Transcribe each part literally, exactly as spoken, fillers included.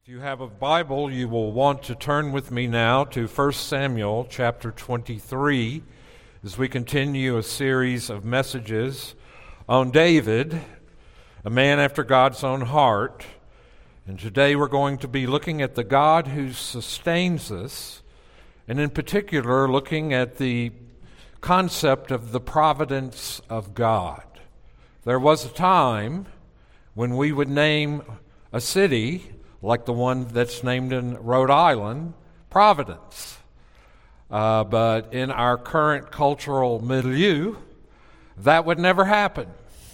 If you have a Bible, you will want to turn with me now to First Samuel chapter twenty-three as we continue a series of messages on David, a man after God's own heart. And today we're going to be looking at the God who sustains us, and in particular looking at the concept of the providence of God. There was a time when we would name a city like the one that's named in Rhode Island, Providence. Uh, but in our current cultural milieu, that would never happen.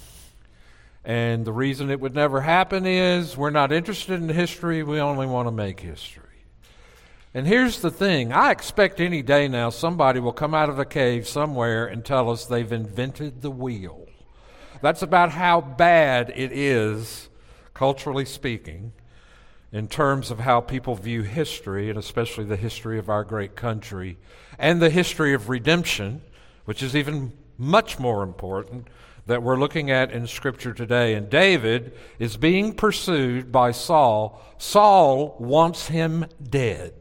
And the reason it would never happen is we're not interested in history, we only want to make history. And here's the thing, I expect any day now somebody will come out of a cave somewhere and tell us they've invented the wheel. That's about how bad it is, culturally speaking, in terms of how people view history, and especially the history of our great country, and the history of redemption, which is even much more important, that we're looking at in Scripture today. And David is being pursued by Saul. Saul wants him dead.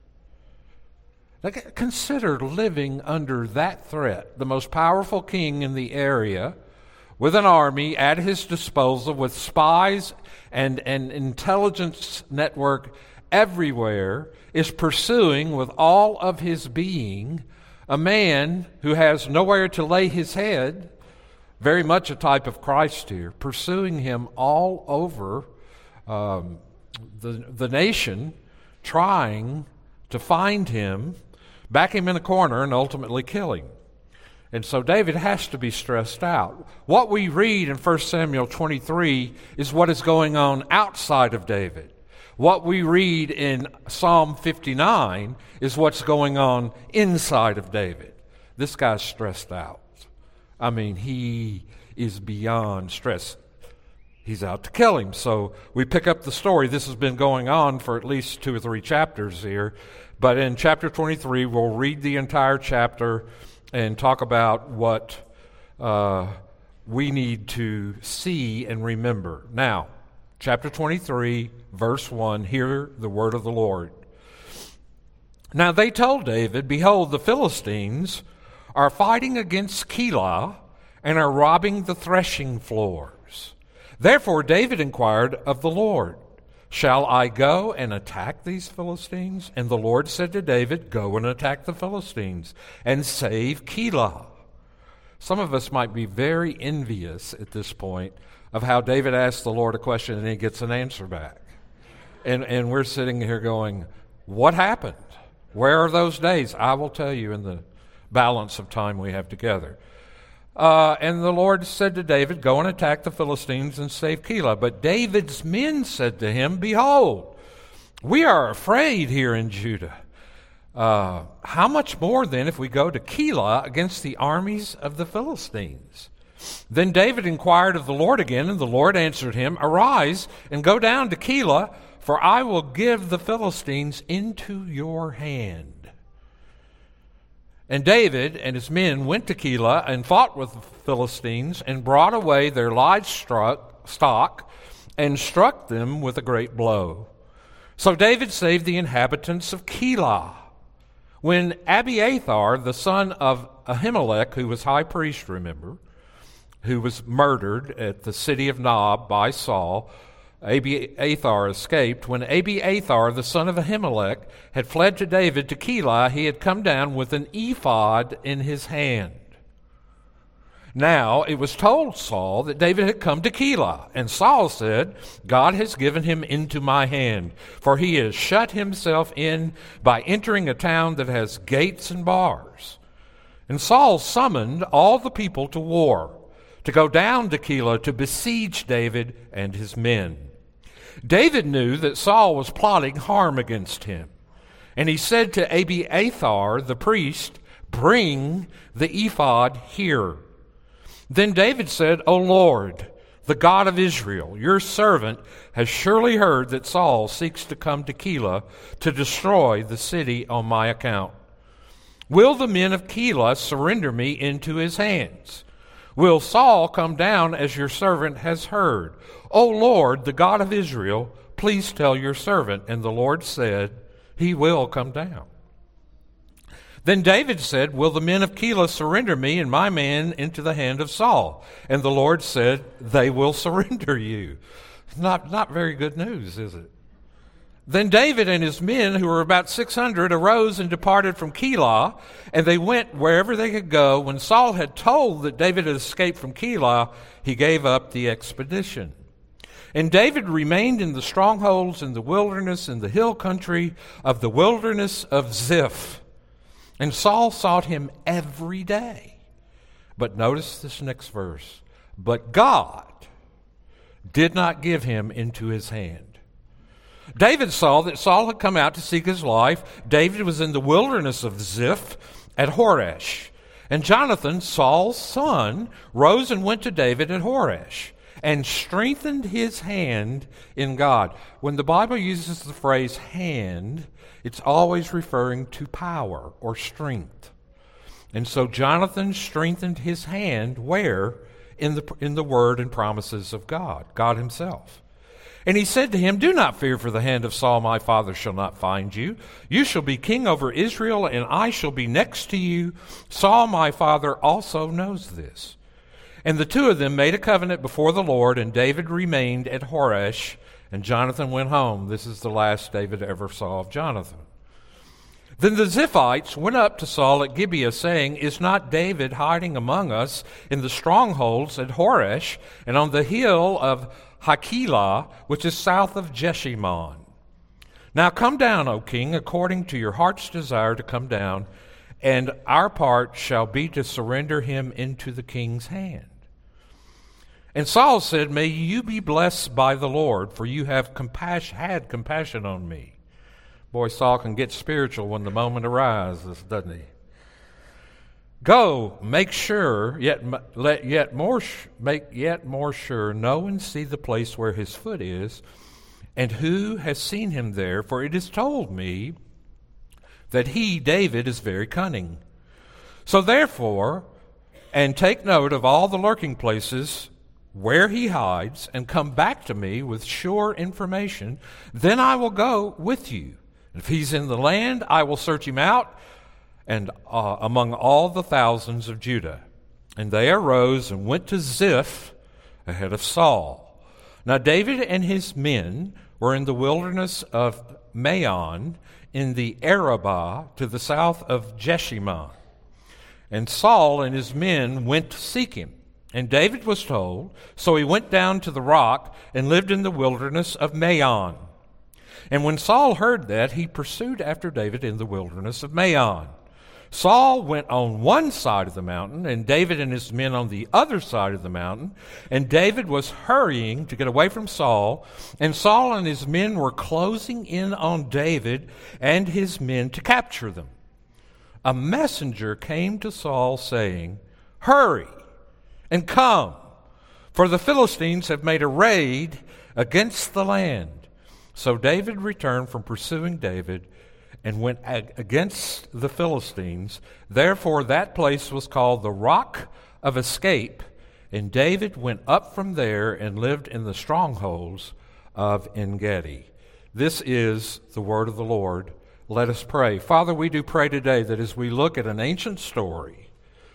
Now, consider living under that threat, the most powerful king in the area, with an army at his disposal, with spies and an intelligence network everywhere, is pursuing with all of his being a man who has nowhere to lay his head, very much a type of Christ here, pursuing him all over um, the, the nation, trying to find him, back him in a corner, and ultimately kill him. And so David has to be stressed out. What we read in First Samuel twenty-three is what is going on outside of David. What we read in Psalm fifty-nine is what's going on inside of David. This guy's stressed out. I mean, he is beyond stress. He's out to kill him. So we pick up the story. This has been going on for at least two or three chapters here. But in chapter twenty-three, we'll read the entire chapter and talk about what uh, we need to see and remember. Now, chapter twenty-three, verse one, hear the word of the Lord. Now they told David, "Behold, the Philistines are fighting against Keilah and are robbing the threshing floors." Therefore David inquired of the Lord, "Shall I go and attack these Philistines?" And the Lord said to David, "Go and attack the Philistines and save Keilah." Some of us might be very envious at this point of how David asks the Lord a question and he gets an answer back. And, and we're sitting here going, what happened? Where are those days? I will tell you in the balance of time we have together. Uh, and the Lord said to David, "Go and attack the Philistines and save Keilah." But David's men said to him, "Behold, we are afraid here in Judah. Uh, how much more then if we go to Keilah against the armies of the Philistines?" Then David inquired of the Lord again, and the Lord answered him, "Arise and go down to Keilah, for I will give the Philistines into your hand." And David and his men went to Keilah and fought with the Philistines and brought away their livestock stock and struck them with a great blow. So David saved the inhabitants of Keilah. When Abiathar, the son of Ahimelech, who was high priest, remember, who was murdered at the city of Nob by Saul, Abiathar escaped. When Abiathar, the son of Ahimelech, had fled to David to Keilah, he had come down with an ephod in his hand. Now it was told Saul that David had come to Keilah, and Saul said, "God has given him into my hand, for he has shut himself in by entering a town that has gates and bars." And Saul summoned all the people to war, to go down to Keilah to besiege David and his men. David knew that Saul was plotting harm against him, and he said to Abiathar the priest, "Bring the ephod here." Then David said, "O Lord, the God of Israel, your servant has surely heard that Saul seeks to come to Keilah to destroy the city on my account. Will the men of Keilah surrender me into his hands? Will Saul come down as your servant has heard? O Lord, the God of Israel, please tell your servant. And the Lord said, he will come down. Then David said, will the men of Keilah surrender me and my men into the hand of Saul? And the Lord said, they will surrender you. Not, not very good news, is it? Then David and his men, who were about six hundred, arose and departed from Keilah, and they went wherever they could go. When Saul had told that David had escaped from Keilah, he gave up the expedition. And David remained in the strongholds in the wilderness, in the hill country of the wilderness of Ziph. And Saul sought him every day. But notice this next verse. But God did not give him into his hand. David saw that Saul had come out to seek his life. David was in the wilderness of Ziph at Horesh. And Jonathan, Saul's son, rose and went to David at Horesh and strengthened his hand in God. When the Bible uses the phrase hand, it's always referring to power or strength. And so Jonathan strengthened his hand where? In the, in the word and promises of God, God himself. And he said to him, do not fear, for the hand of Saul my father shall not find you. You shall be king over Israel, and I shall be next to you. Saul my father also knows this. And the two of them made a covenant before the Lord, and David remained at Horesh, and Jonathan went home. This is the last David ever saw of Jonathan. Then the Ziphites went up to Saul at Gibeah, saying, is not David hiding among us in the strongholds at Horesh, and on the hill of Hakilah, which is south of Jeshimon? Now come down, O king, according to your heart's desire to come down, and our part shall be to surrender him into the king's hand. And Saul said, may you be blessed by the Lord, for you have compassion, had compassion on me. Boy, Saul can get spiritual when the moment arises, doesn't he? Go, make sure, yet let yet more make yet more sure, know and see the place where his foot is, and who has seen him there, for it is told me that he, David, is very cunning. So therefore, and take note of all the lurking places where he hides, and come back to me with sure information, then I will go with you. If he's in the land, I will search him out, and uh, among all the thousands of Judah. And they arose and went to Ziph ahead of Saul. Now David and his men were in the wilderness of Maon, in the Arabah, to the south of Jeshimon. And Saul and his men went to seek him. And David was told, so he went down to the rock and lived in the wilderness of Maon. And when Saul heard that, he pursued after David in the wilderness of Maon. Saul went on one side of the mountain, and David and his men on the other side of the mountain. And David was hurrying to get away from Saul, and Saul and his men were closing in on David and his men to capture them. A messenger came to Saul saying, hurry and come, for the Philistines have made a raid against the land. So David returned from pursuing David and went ag- against the Philistines. Therefore that place was called the Rock of Escape, and David went up from there and lived in the strongholds of En-Gedi. This is the word of the Lord. Let us pray. Father, we do pray today that as we look at an ancient story,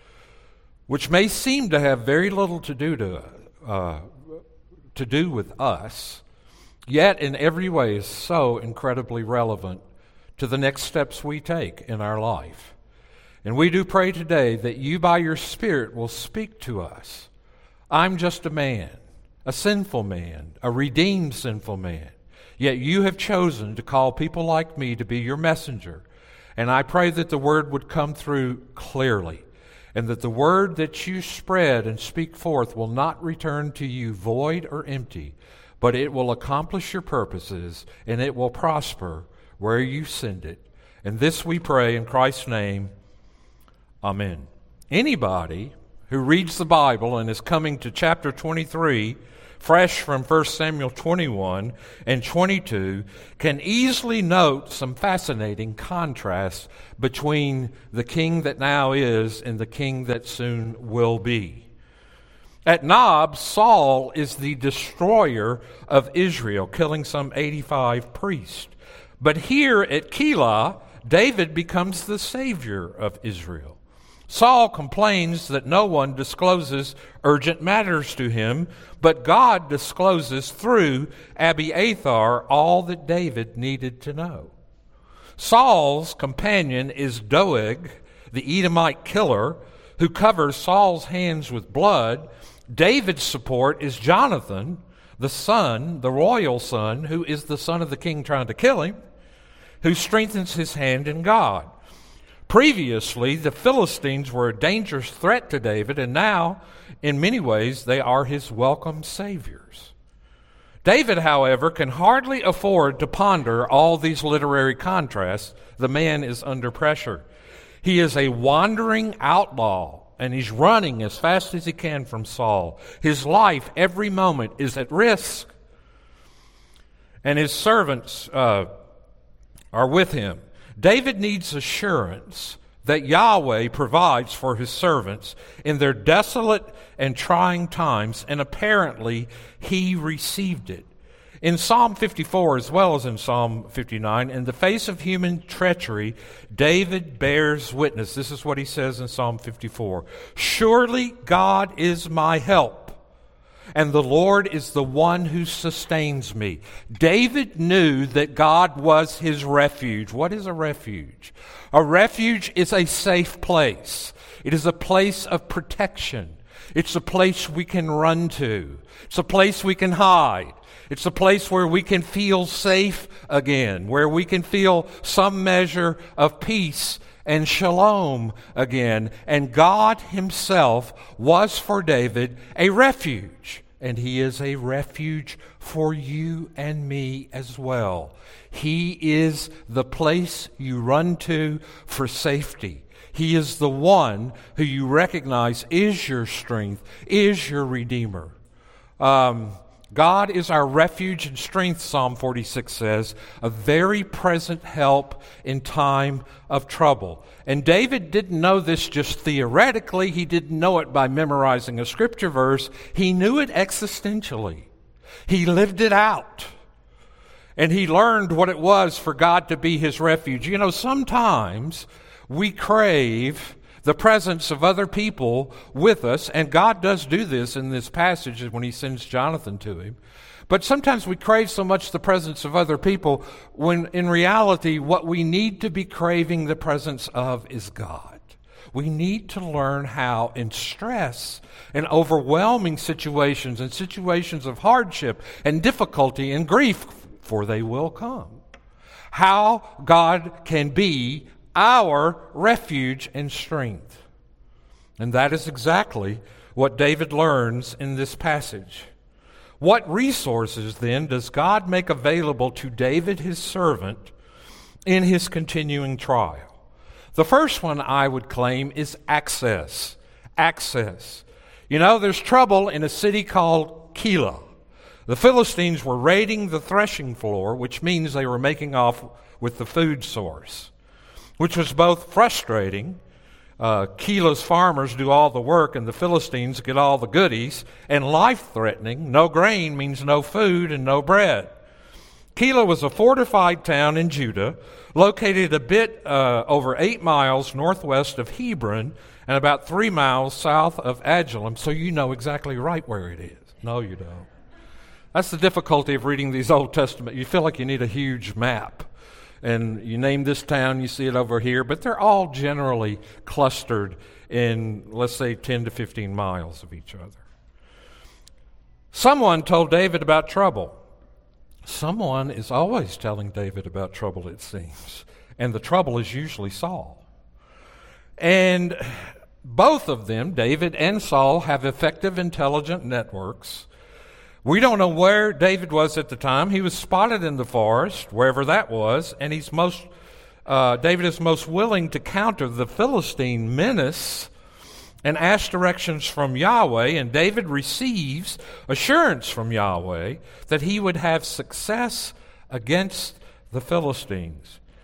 which may seem to have very little to do to uh, to do with us, yet in every way is so incredibly relevant to the next steps we take in our life. And we do pray today that you by your Spirit will speak to us. I'm just a man, a sinful man, a redeemed sinful man. Yet you have chosen to call people like me to be your messenger. And I pray that the word would come through clearly, and that the word that you spread and speak forth will not return to you void or empty, but it will accomplish your purposes, and it will prosper where you send it. And this we pray in Christ's name. Amen. Anybody who reads the Bible and is coming to chapter twenty-three, fresh from First Samuel twenty-one and twenty-two, can easily note some fascinating contrasts between the king that now is and the king that soon will be. At Nob, Saul is the destroyer of Israel, killing some eighty-five priests. But here at Keilah, David becomes the savior of Israel. Saul complains that no one discloses urgent matters to him, but God discloses through Abiathar all that David needed to know. Saul's companion is Doeg, the Edomite killer, who covers Saul's hands with blood. David's support is Jonathan, the son, the royal son, who is the son of the king trying to kill him, who strengthens his hand in God. Previously, the Philistines were a dangerous threat to David, and now, in many ways, they are his welcome saviors. David, however, can hardly afford to ponder all these literary contrasts. The man is under pressure. He is a wandering outlaw, and he's running as fast as he can from Saul. His life, every moment, is at risk. And his servants uh, are with him. David needs assurance that Yahweh provides for his servants in their desolate and trying times, and apparently he received it. In Psalm fifty-four, as well as in Psalm fifty-nine, in the face of human treachery, David bears witness. This is what he says in Psalm fifty-four. Surely God is my help, and the Lord is the one who sustains me. David knew that God was his refuge. What is a refuge? A refuge is a safe place. It is a place of protection. It's a place we can run to. It's a place we can hide. It's a place where we can feel safe again, where we can feel some measure of peace and shalom again. And God himself was for David a refuge, and he is a refuge for you and me as well. He is the place you run to for safety. He is the one who you recognize is your strength, is your Redeemer. Um, God is our refuge and strength, Psalm forty-six says, a very present help in time of trouble. And David didn't know this just theoretically. He didn't know it by memorizing a scripture verse. He knew it existentially. He lived it out. And he learned what it was for God to be his refuge. You know, sometimes we crave the presence of other people with us, and God does do this in this passage when he sends Jonathan to him. But sometimes we crave so much the presence of other people when in reality what we need to be craving the presence of is God. We need to learn how in stress and overwhelming situations and situations of hardship and difficulty and grief, for they will come, how God can be our refuge and strength. And that is exactly what David learns in this passage. What resources, then, does God make available to David, his servant, in his continuing trial? The first one I would claim is access. Access. You know, there's trouble in a city called Keilah. The Philistines were raiding the threshing floor, which means they were making off with the food source, which was both frustrating. Uh, Keilah's farmers do all the work and the Philistines get all the goodies, and life-threatening. No grain means no food and no bread. Keilah was a fortified town in Judah, located a bit uh, over eight miles northwest of Hebron and about three miles south of Adullam, so you know exactly right where it is. No, you don't. That's the difficulty of reading these Old Testament. You feel like you need a huge map. And you name this town, you see it over here, but they're all generally clustered in, let's say, ten to fifteen miles of each other. Someone told David about trouble. Someone is always telling David about trouble, it seems. And the trouble is usually Saul. And both of them, David and Saul, have effective, intelligent networks. We don't know where David was at the time. He was spotted in the forest, wherever that was, and he's most uh, David is most willing to counter the Philistine menace and ask directions from Yahweh, and David receives assurance from Yahweh that he would have success against the Philistines.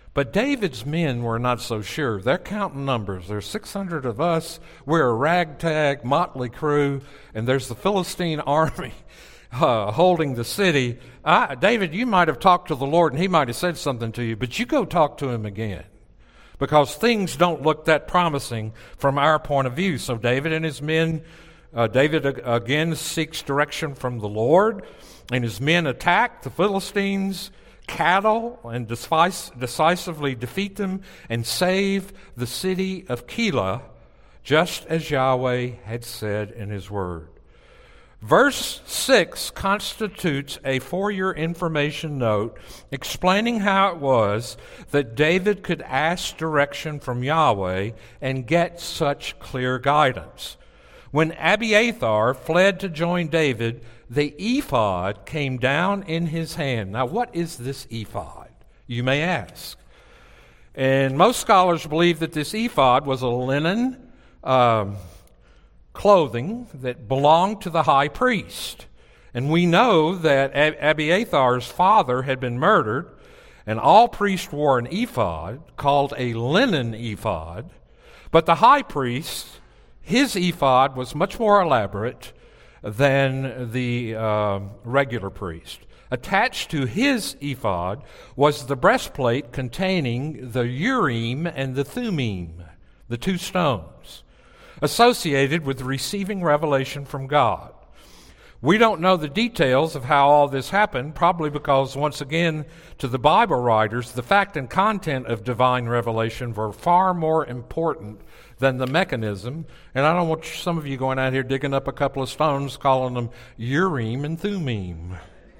But David's men were not so sure. They're counting numbers. There's six hundred of us. We're a ragtag, motley crew, and there's the Philistine army uh, holding the city. I, David, you might have talked to the Lord, and he might have said something to you, but you go talk to him again, because things don't look that promising from our point of view. So David and his men, uh, David again seeks direction from the Lord, and his men attack the Philistines' cattle and decisively defeat them and save the city of Keilah, just as Yahweh had said in his word. Verse six constitutes a four-year information note explaining how it was that David could ask direction from Yahweh and get such clear guidance. When Abiathar fled to join David, the ephod came down in his hand. Now, what is this ephod, you may ask? And most scholars believe that this ephod was a linen um, clothing that belonged to the high priest. And we know that Ab- Abiathar's father had been murdered, and all priests wore an ephod called a linen ephod. But the high priest, his ephod was much more elaborate than the uh, regular priest. Attached to his ephod was the breastplate containing the Urim and the Thummim, the two stones, associated with receiving revelation from God. We don't know the details of how all this happened, probably because, once again, to the Bible writers, the fact and content of divine revelation were far more important than the mechanism. And I don't want some of you going out here digging up a couple of stones, calling them Urim and Thummim.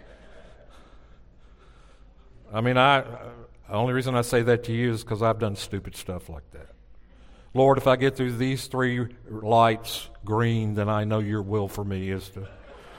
I mean, I the only reason I say that to you is because I've done stupid stuff like that. Lord, if I get through these three lights green, then I know your will for me is to...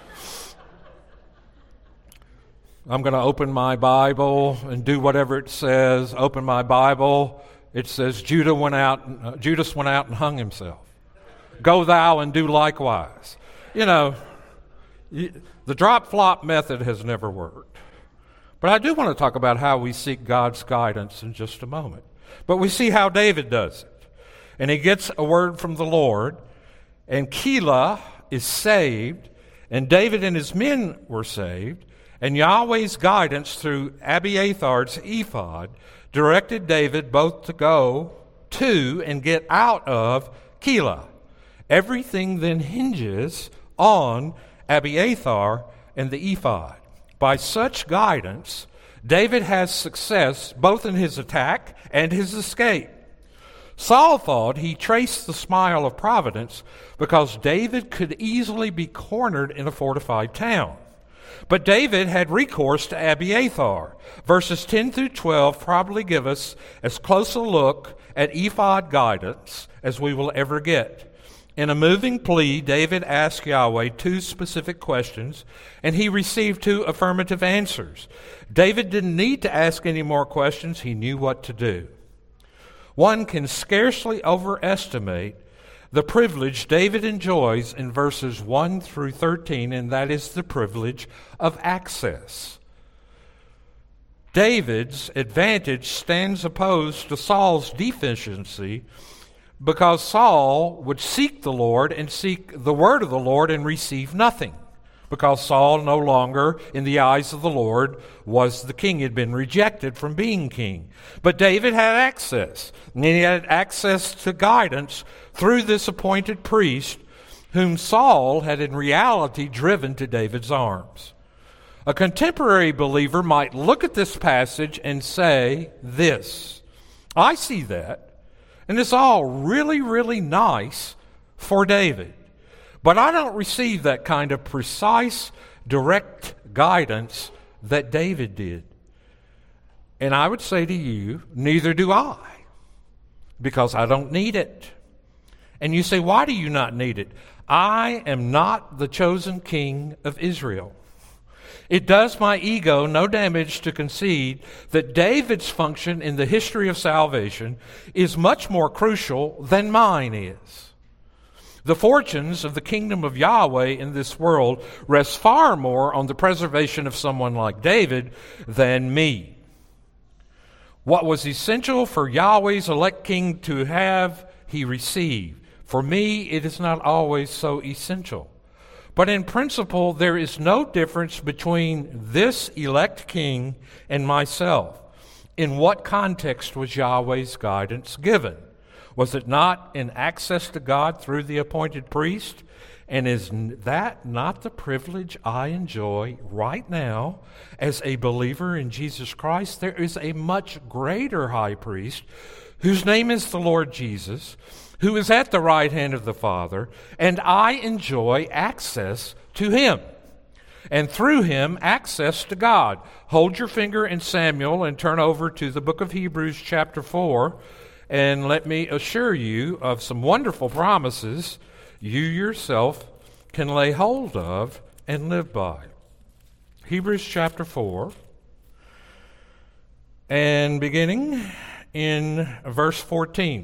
I'm going to open my Bible and do whatever it says. Open my Bible. It says Judah went out, uh, Judas went out and hung himself. Go thou and do likewise. You know, you, the drop-flop method has never worked. But I do want to talk about how we seek God's guidance in just a moment. But we see how David does it. And he gets a word from the Lord, and Keilah is saved, and David and his men were saved, and Yahweh's guidance through Abiathar's ephod directed David both to go to and get out of Keilah. Everything then hinges on Abiathar and the ephod. By such guidance, David has success both in his attack and his escape. Saul thought he traced the smile of providence because David could easily be cornered in a fortified town. But David had recourse to Abiathar. Verses ten through twelve probably give us as close a look at ephod guidance as we will ever get. In a moving plea, David asked Yahweh two specific questions, and he received two affirmative answers. David didn't need to ask any more questions. He knew what to do. One can scarcely overestimate the privilege David enjoys in verses one through thirteen, and that is the privilege of access. David's advantage stands opposed to Saul's deficiency because Saul would seek the Lord and seek the word of the Lord and receive nothing, because Saul no longer, in the eyes of the Lord, was the king. He had been rejected from being king. But David had access, and he had access to guidance through this appointed priest, whom Saul had in reality driven to David's arms. A contemporary believer might look at this passage and say this: I see that, and it's all really, really nice for David. But I don't receive that kind of precise, direct guidance that David did. And I would say to you, neither do I, because I don't need it. And you say, why do you not need it? I am not the chosen king of Israel. It does my ego no damage to concede that David's function in the history of salvation is much more crucial than mine is. The fortunes of the kingdom of Yahweh in this world rest far more on the preservation of someone like David than me. What was essential for Yahweh's elect king to have, he received. For me, it is not always so essential. But in principle, there is no difference between this elect king and myself. In what context was Yahweh's guidance given? Was it not in access to God through the appointed priest? And is that not the privilege I enjoy right now as a believer in Jesus Christ? There is a much greater high priest whose name is the Lord Jesus, who is at the right hand of the Father, and I enjoy access to him, and through him, access to God. Hold your finger in Samuel and turn over to the book of Hebrews chapter four, and let me assure you of some wonderful promises you yourself can lay hold of and live by. Hebrews chapter four, and beginning in verse fourteen.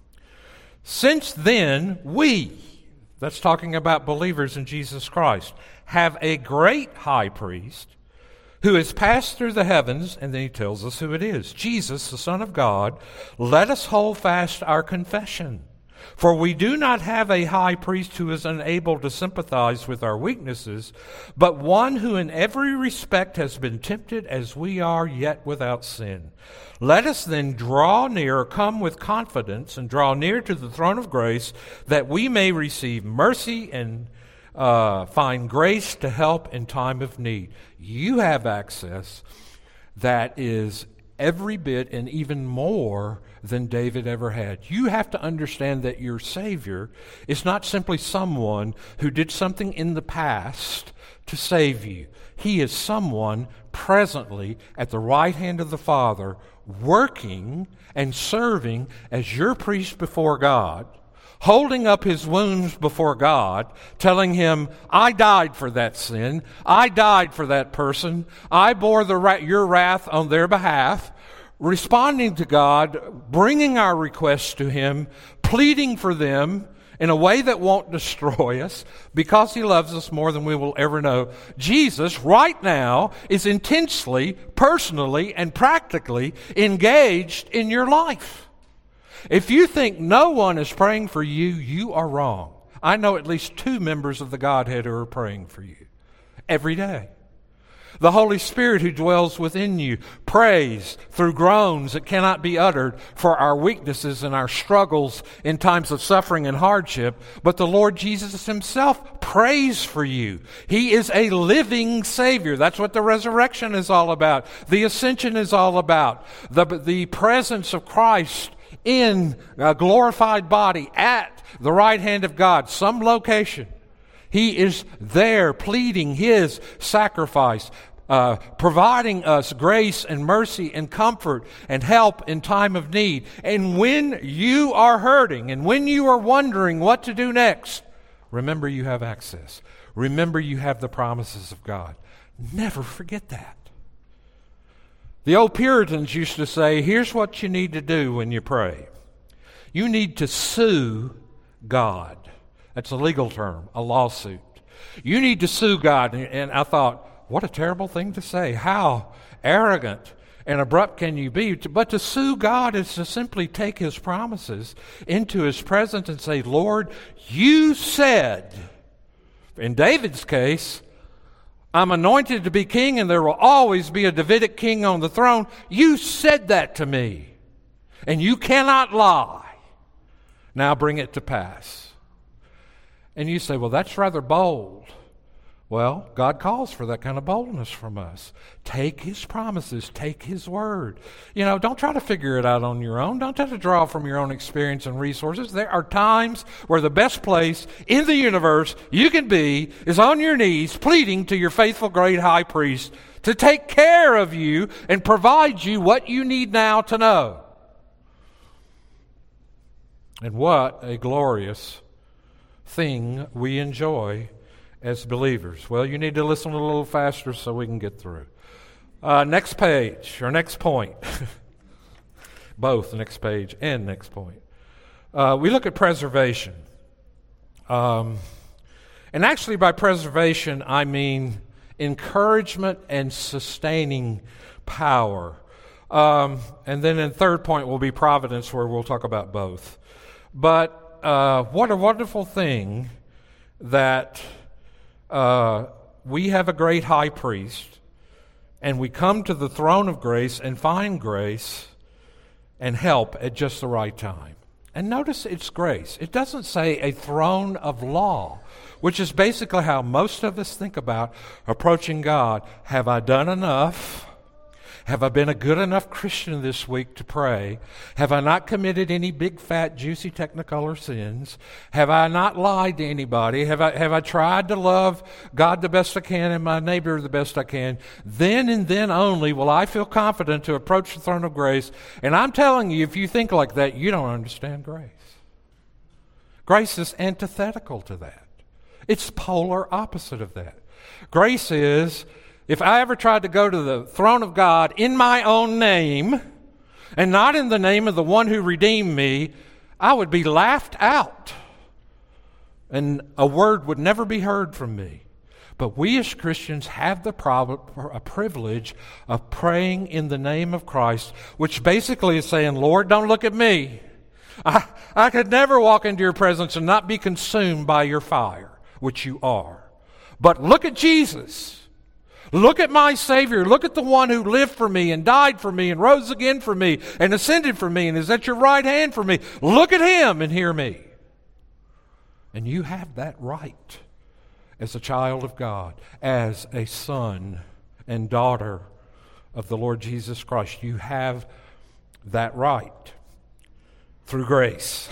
Since then, we, that's talking about believers in Jesus Christ, have a great high priest who has passed through the heavens, and then he tells us who it is. Jesus, the Son of God. Let us hold fast our confession. For we do not have a high priest who is unable to sympathize with our weaknesses, but one who in every respect has been tempted as we are, yet without sin. Let us then draw near, come with confidence, and draw near to the throne of grace, that we may receive mercy and uh, find grace to help in time of need. You have access that is every bit and even more than David ever had. You have to understand that your Savior is not simply someone who did something in the past to save you. He is someone presently at the right hand of the Father, working and serving as your priest before God, holding up his wounds before God, telling him, I died for that sin. I died for that person. I bore the ra- your wrath on their behalf, responding to God, bringing our requests to him, pleading for them in a way that won't destroy us because he loves us more than we will ever know. Jesus, right now, is intensely, personally, and practically engaged in your life. If you think no one is praying for you, you are wrong. I know at least two members of the Godhead who are praying for you every day. The Holy Spirit who dwells within you prays through groans that cannot be uttered for our weaknesses and our struggles in times of suffering and hardship. But the Lord Jesus himself prays for you. He is a living Savior. That's what the resurrection is all about. The ascension is all about. The, the presence of Christ in a glorified body at the right hand of God, some location. He is there pleading his sacrifice, uh, providing us grace and mercy and comfort and help in time of need. And when you are hurting and when you are wondering what to do next, remember you have access. Remember you have the promises of God. Never forget that. The old Puritans used to say, here's what you need to do when you pray. You need to sue God. That's a legal term, a lawsuit. You need to sue God. And I thought, what a terrible thing to say. How arrogant and abrupt can you be? But to sue God is to simply take his promises into his presence and say, Lord, you said, in David's case, I'm anointed to be king and there will always be a Davidic king on the throne. You said that to me, and you cannot lie. Now bring it to pass. And you say, well, that's rather bold. Well, God calls for that kind of boldness from us. Take his promises. Take his word. You know, don't try to figure it out on your own. Don't try to draw from your own experience and resources. There are times where the best place in the universe you can be is on your knees pleading to your faithful great high priest to take care of you and provide you what you need now to know. And what a glorious thing we enjoy as believers. Well, you need to listen a little faster so we can get through. Uh, next page, or next point. Both next page and next point. Uh, we look at preservation. Um, and actually by preservation, I mean encouragement and sustaining power. Um, and then in third point will be providence, where we'll talk about both. But uh, what a wonderful thing that uh, we have a great high priest, and we come to the throne of grace and find grace and help at just the right time. And notice it's grace. It doesn't say a throne of law, which is basically how most of us think about approaching God. Have I done enough? Have I been a good enough Christian this week to pray? Have I not committed any big, fat, juicy Technicolor sins? Have I not lied to anybody? Have I, have I tried to love God the best I can and my neighbor the best I can? Then and then only will I feel confident to approach the throne of grace. And I'm telling you, if you think like that, you don't understand grace. Grace is antithetical to that. It's polar opposite of that. Grace is, if I ever tried to go to the throne of God in my own name and not in the name of the one who redeemed me, I would be laughed out and a word would never be heard from me. But we as Christians have the prob- a privilege of praying in the name of Christ, which basically is saying, Lord, don't look at me. I, I could never walk into your presence and not be consumed by your fire, which you are. But look at Jesus. Look at my Savior. Look at the one who lived for me and died for me and rose again for me and ascended for me and is at your right hand for me. Look at him and hear me. And you have that right as a child of God, as a son and daughter of the Lord Jesus Christ. You have that right through grace.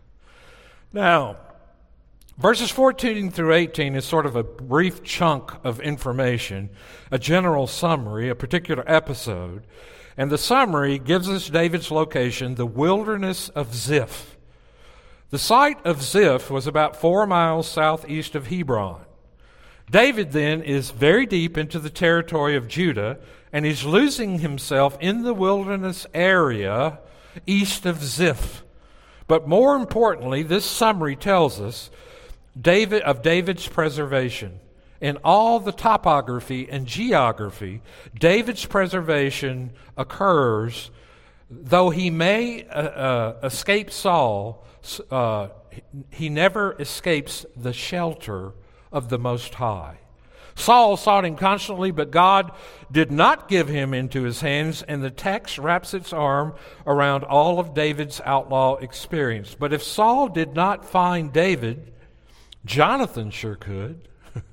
Now, verses fourteen through eighteen is sort of a brief chunk of information, a general summary, a particular episode. And the summary gives us David's location, the wilderness of Ziph. The site of Ziph was about four miles southeast of Hebron. David then is very deep into the territory of Judah, and he's losing himself in the wilderness area east of Ziph. But more importantly, this summary tells us David of David's preservation. In all the topography and geography, David's preservation occurs, though he may uh, uh, escape Saul, uh, he never escapes the shelter of the Most High. Saul sought him constantly, but God did not give him into his hands, and the text wraps its arm around all of David's outlaw experience. But if Saul did not find David, Jonathan sure could.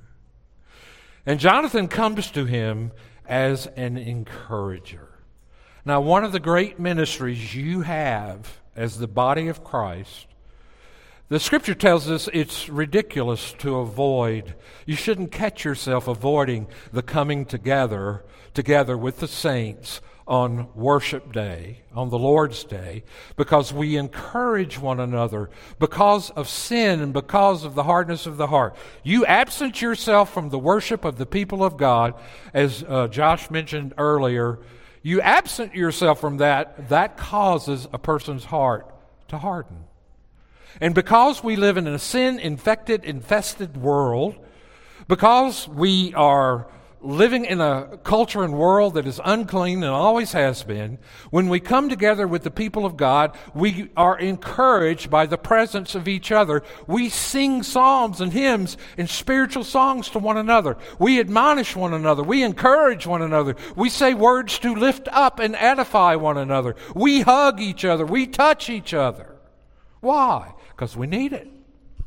And Jonathan comes to him as an encourager. Now, one of the great ministries you have as the body of Christ, the Scripture tells us it's ridiculous to avoid. You shouldn't catch yourself avoiding the coming together, together with the saints on worship day, on the Lord's day, because we encourage one another because of sin and because of the hardness of the heart. You absent yourself from the worship of the people of God, as uh, Josh mentioned earlier, you absent yourself from that, that causes a person's heart to harden. And because we live in a sin-infected, infested world, because we are living in a culture and world that is unclean and always has been, when we come together with the people of God, we are encouraged by the presence of each other. We sing psalms and hymns and spiritual songs to one another. We admonish one another. We encourage one another. We say words to lift up and edify one another. We hug each other. We touch each other. Why? Because we need it.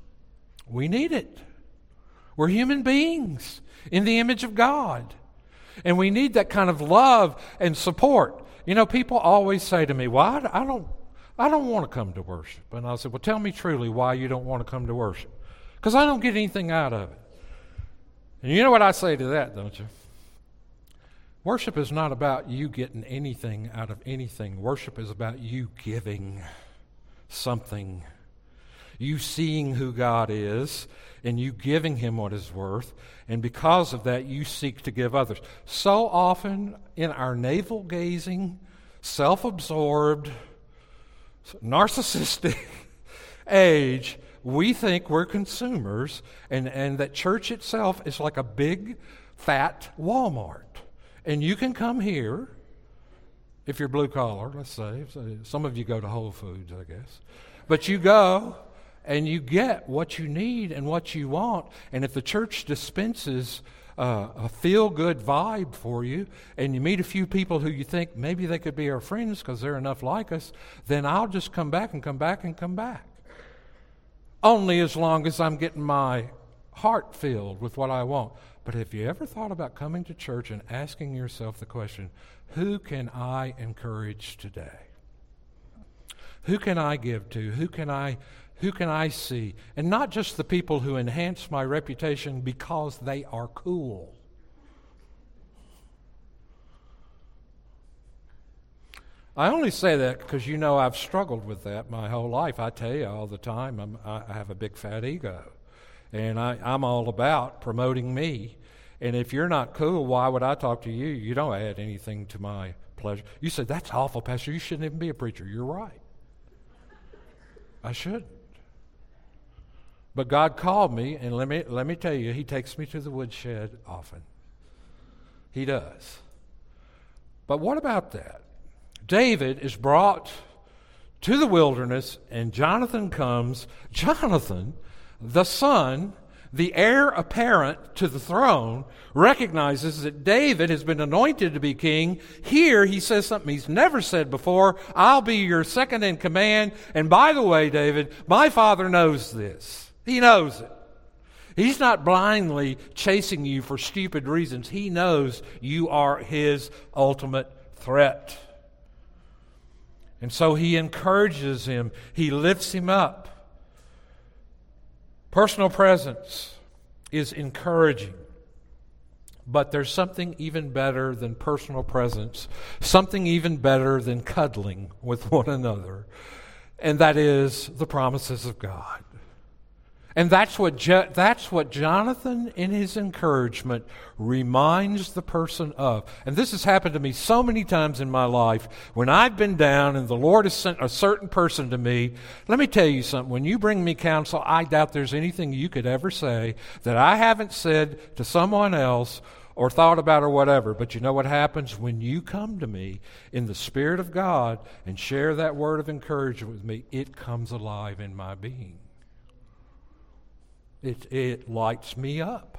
We need it. We're human beings in the image of God. And we need that kind of love and support. You know, people always say to me, well, I don't, I don't want to come to worship. And I'll say, well, tell me truly why you don't want to come to worship. Because I don't get anything out of it. And you know what I say to that, don't you? Worship is not about you getting anything out of anything. Worship is about you giving something. You seeing who God is and you giving him what is worth, and because of that you seek to give others. So often in our navel-gazing, self-absorbed, narcissistic age, we think we're consumers, and, and that church itself is like a big, fat Walmart. And you can come here if you're blue collar, let's say. Some of you go to Whole Foods, I guess. But you go and you get what you need and what you want. And if the church dispenses uh, a feel-good vibe for you, and you meet a few people who you think maybe they could be our friends because they're enough like us, then I'll just come back and come back and come back. Only as long as I'm getting my heart filled with what I want. But have you ever thought about coming to church and asking yourself the question, who can I encourage today? Who can I give to? Who can I who can I see? And not just the people who enhance my reputation because they are cool. I only say that because you know I've struggled with that my whole life. I tell you all the time, I'm, I have a big fat ego. And I, I'm all about promoting me. And if you're not cool, why would I talk to you? You don't add anything to my pleasure. You said, that's awful, Pastor. You shouldn't even be a preacher. You're right. I shouldn't. But God called me, and let me, let me tell you, He takes me to the woodshed often. He does. But what about that? David is brought to the wilderness, and Jonathan comes. Jonathan, the son, the heir apparent to the throne, recognizes that David has been anointed to be king. Here he says something he's never said before. I'll be your second in command. And by the way, David, my father knows this. He knows it. He's not blindly chasing you for stupid reasons. He knows you are his ultimate threat. And so he encourages him. He lifts him up. Personal presence is encouraging. But there's something even better than personal presence, something even better than cuddling with one another, and that is the promises of God. And that's what Je- that's what Jonathan, in his encouragement, reminds the person of. And this has happened to me so many times in my life. When I've been down and the Lord has sent a certain person to me, let me tell you something. When you bring me counsel, I doubt there's anything you could ever say that I haven't said to someone else or thought about or whatever. But you know what happens when you come to me in the Spirit of God and share that word of encouragement with me? It comes alive in my being. It it lights me up.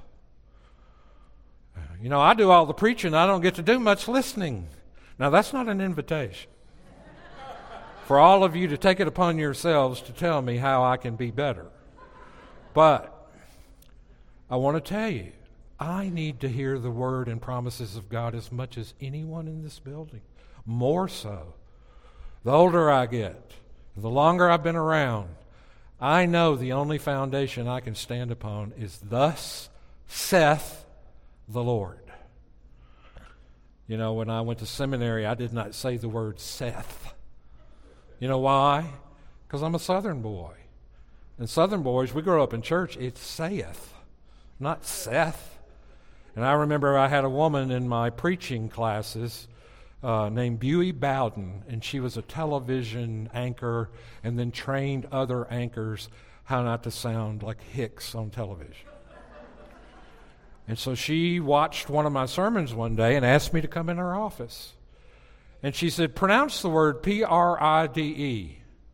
You know, I do all the preaching. I don't get to do much listening. Now, that's not an invitation for all of you to take it upon yourselves to tell me how I can be better. But I want to tell you, I need to hear the word and promises of God as much as anyone in this building. More so. The older I get, the longer I've been around, I know the only foundation I can stand upon is thus saith the Lord. You know, when I went to seminary, I did not say the word saith. You know why? Because I'm a Southern boy. And Southern boys, we grow up in church, it's saith, not saith. And I remember I had a woman in my preaching classes Uh, named Buey Bowden, and she was a television anchor and then trained other anchors how not to sound like Hicks on television. And so she watched one of my sermons one day and asked me to come in her office. And she said, pronounce the word P R I D E.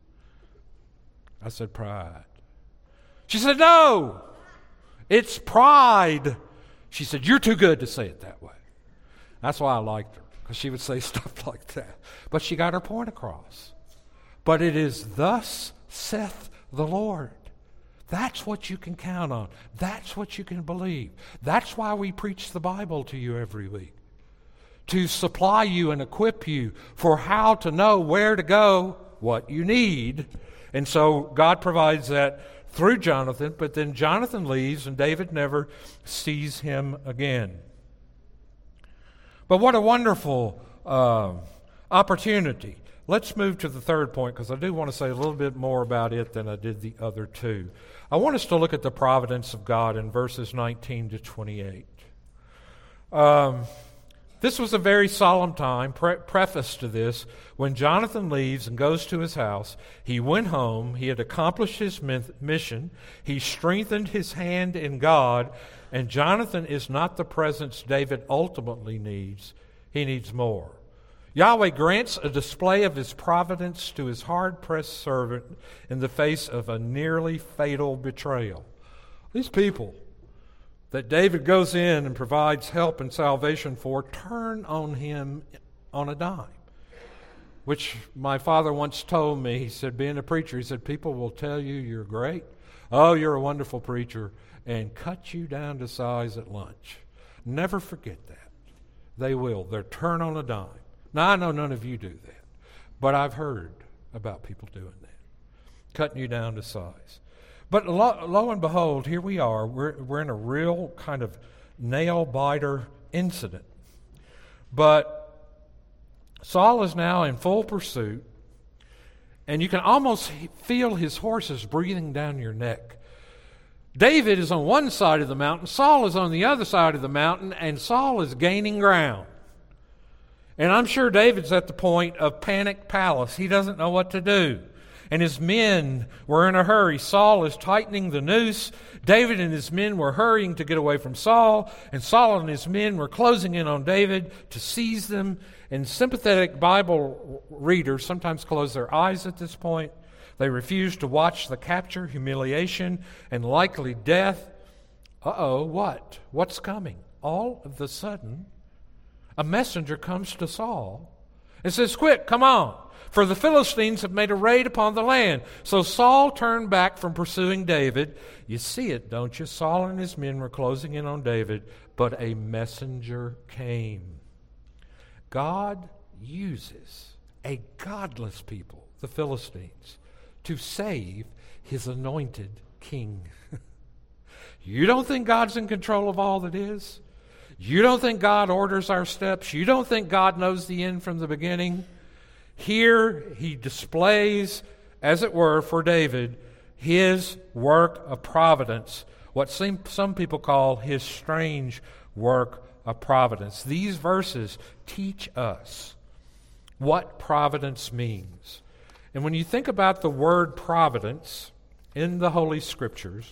I said, pride. She said, no, it's pride. She said, you're too good to say it that way. That's why I liked her, because she would say stuff like that. But she got her point across. But it is thus saith the Lord. That's what you can count on. That's what you can believe. That's why we preach the Bible to you every week. To supply you and equip you for how to know where to go, what you need. And so God provides that through Jonathan, but then Jonathan leaves and David never sees him again. But what a wonderful uh, opportunity. Let's move to the third point, because I do want to say a little bit more about it than I did the other two. I want us to look at the providence of God in verses nineteen to twenty-eight. Um, this was a very solemn time, pre- preface to this. When Jonathan leaves and goes to his house, he went home, he had accomplished his mission, he strengthened his hand in God, and Jonathan is not the presence David ultimately needs. He needs more. Yahweh grants a display of his providence to his hard-pressed servant in the face of a nearly fatal betrayal. These people that David goes in and provides help and salvation for turn on him on a dime, which my father once told me. He said, being a preacher, he said, people will tell you you're great. Oh, you're a wonderful preacher, and cut you down to size at lunch. Never forget that. They will. They'll turn on a dime. Now, I know none of you do that, but I've heard about people doing that, cutting you down to size. But lo, lo and behold, here we are. We're, we're in a real kind of nail-biter incident. But Saul is now in full pursuit, and you can almost feel his horses breathing down your neck. David is on one side of the mountain, Saul is on the other side of the mountain, and Saul is gaining ground. And I'm sure David's at the point of panic palace. He doesn't know what to do. And his men were in a hurry. Saul is tightening the noose. David and his men were hurrying to get away from Saul. And Saul and his men were closing in on David to seize them. And sympathetic Bible readers sometimes close their eyes at this point. They refuse to watch the capture, humiliation, and likely death. Uh-oh, what? What's coming? All of a sudden, a messenger comes to Saul and says, quick, come on, for the Philistines have made a raid upon the land. So Saul turned back from pursuing David. You see it, don't you? Saul and his men were closing in on David, but a messenger came. God uses a godless people, the Philistines, to save his anointed king. You don't think God's in control of all that is? You don't think God orders our steps? You don't think God knows the end from the beginning? Here he displays, as it were, for David, his work of providence, what some people call his strange work of providence. These verses teach us what providence means. And when you think about the word providence in the Holy Scriptures,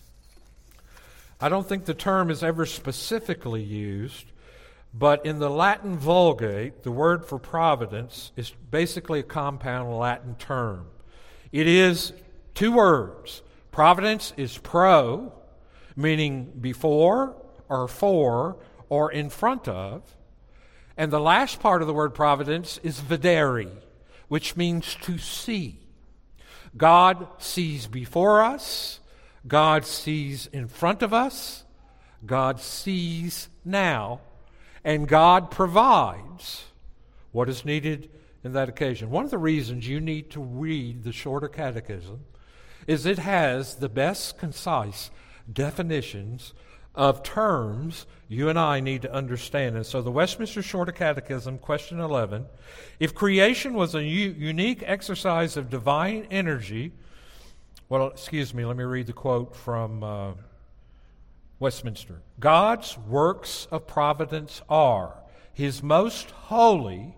I don't think the term is ever specifically used, but in the Latin Vulgate, the word for providence is basically a compound Latin term. It is two words. Providence is pro, meaning before or for or in front of. And the last part of the word providence is videre, which means to see. God sees before us. God sees in front of us. God sees now. And God provides what is needed in that occasion. One of the reasons you need to read the Shorter Catechism is it has the best concise definitions of terms you and I need to understand. And so the Westminster Shorter Catechism, question eleven, if creation was a u- unique exercise of divine energy, well, excuse me, let me read the quote from uh, Westminster. God's works of providence are his most holy,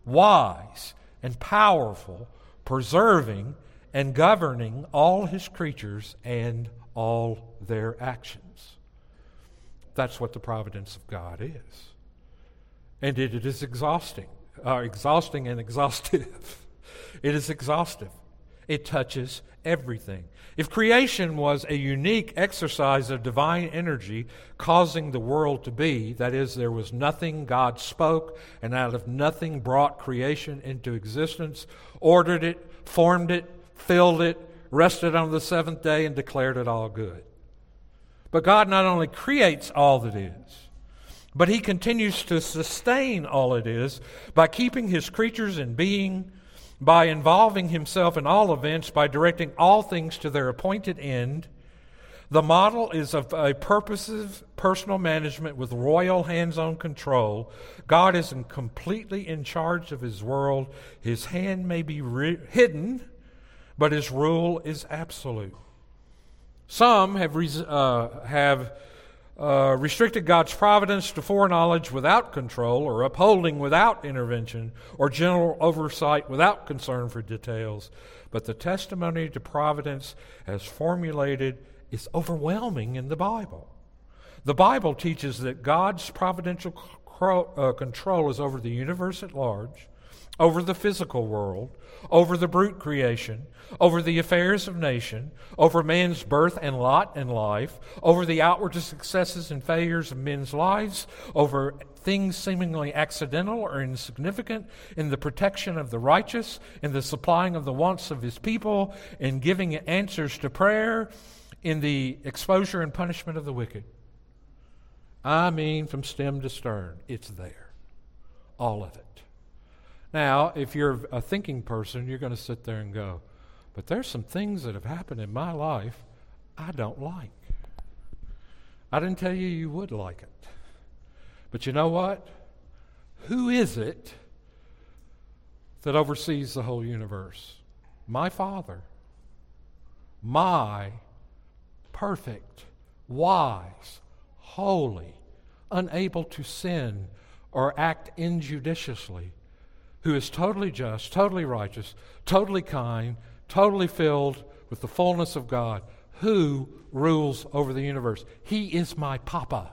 wise, and powerful, preserving and governing all his creatures and all their actions. That's what the providence of God is. And it, it is exhausting, uh, exhausting and exhaustive. It is exhaustive. It touches everything. If creation was a unique exercise of divine energy causing the world to be, that is, there was nothing, God spoke, and out of nothing brought creation into existence, ordered it, formed it, filled it, rested on the seventh day, and declared it all good. But God not only creates all that is, but he continues to sustain all it is by keeping his creatures in being, by involving himself in all events, by directing all things to their appointed end. The model is of a purposive personal management with royal hands-on control. God is in completely in charge of his world. His hand may be re- hidden, but his rule is absolute. Some have res- uh, have uh, restricted God's providence to foreknowledge without control, or upholding without intervention, or general oversight without concern for details. But the testimony to providence as formulated is overwhelming in the Bible. The Bible teaches that God's providential cro- uh, control is over the universe at large, over the physical world, over the brute creation, over the affairs of nation, over man's birth and lot in life, over the outward successes and failures of men's lives, over things seemingly accidental or insignificant, in the protection of the righteous, in the supplying of the wants of his people, in giving answers to prayer, in the exposure and punishment of the wicked. I mean, from stem to stern, it's there. All of it. Now, if you're a thinking person, you're going to sit there and go, but there's some things that have happened in my life I don't like. I didn't tell you you would like it. But you know what? Who is it that oversees the whole universe? My Father. My perfect, wise, holy, unable to sin or act injudiciously, who is totally just, totally righteous, totally kind, totally filled with the fullness of God, who rules over the universe. He is my Papa.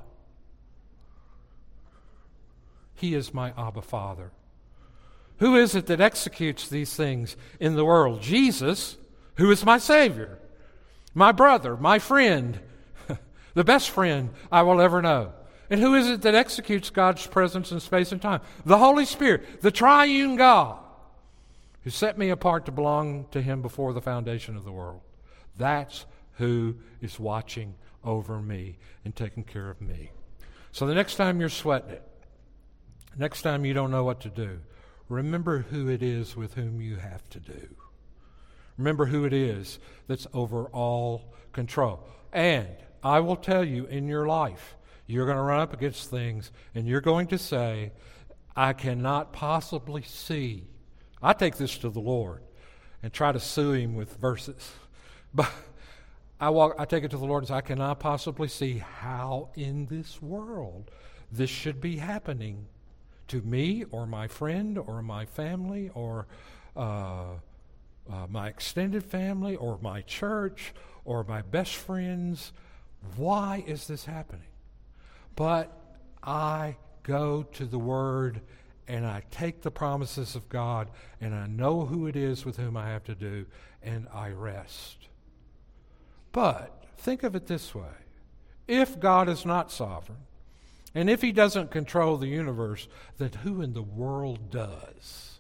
He is my Abba Father. Who is it that executes these things in the world? Jesus, who is my Savior, my brother, my friend, the best friend I will ever know. And who is it that executes God's presence in space and time? The Holy Spirit, the triune God, who set me apart to belong to Him before the foundation of the world. That's who is watching over me and taking care of me. So the next time you're sweating it, next time you don't know what to do, remember who it is with whom you have to do. Remember who it is that's over all control. And I will tell you, in your life, you're going to run up against things and you're going to say, I cannot possibly see. I take this to the Lord and try to sue Him with verses. But I walk, I take it to the Lord and say, I cannot possibly see how in this world this should be happening to me or my friend or my family or uh, uh, my extended family or my church or my best friends. Why is this happening? But I go to the Word and I take the promises of God and I know who it is with whom I have to do and I rest. But think of it this way. If God is not sovereign and if He doesn't control the universe, then who in the world does?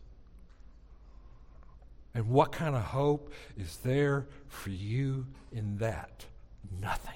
And what kind of hope is there for you in that? Nothing.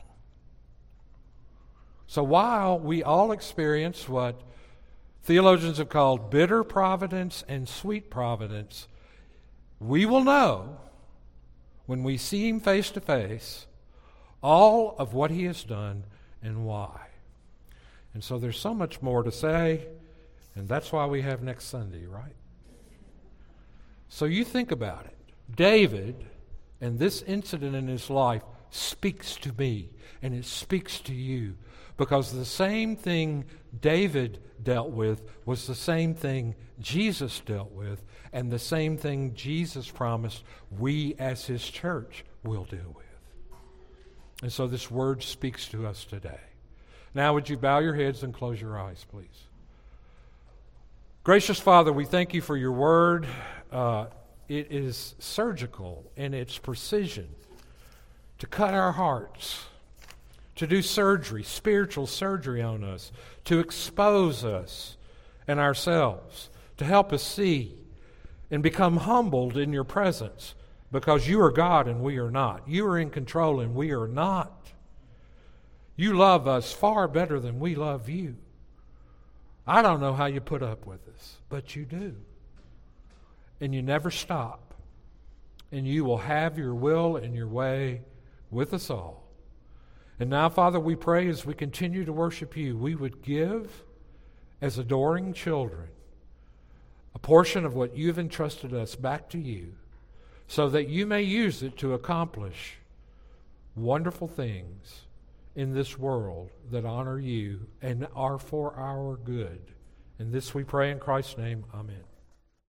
So while we all experience what theologians have called bitter providence and sweet providence, we will know when we see Him face to face all of what He has done and why. And so there's so much more to say, and that's why we have next Sunday, right? So you think about it. David and this incident in his life speaks to me, and it speaks to you. Because the same thing David dealt with was the same thing Jesus dealt with, and the same thing Jesus promised we as His church will deal with. And so this word speaks to us today. Now would you bow your heads and close your eyes, please? Gracious Father, we thank You for Your word. Uh, it is surgical in its precision to cut our hearts, to do surgery, spiritual surgery on us, to expose us and ourselves, to help us see and become humbled in Your presence because You are God and we are not. You are in control and we are not. You love us far better than we love You. I don't know how You put up with us, but You do. And You never stop. And You will have Your will and Your way with us all. And now, Father, we pray as we continue to worship You, we would give as adoring children a portion of what You've entrusted us back to You so that You may use it to accomplish wonderful things in this world that honor You and are for our good. And this we pray in Christ's name. Amen.